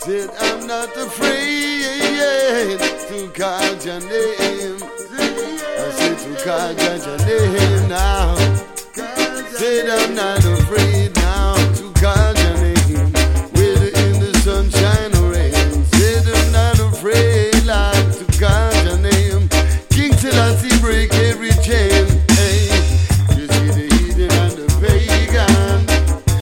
Said I'm not afraid to call your name. I said to call your name now. Said I'm not afraid.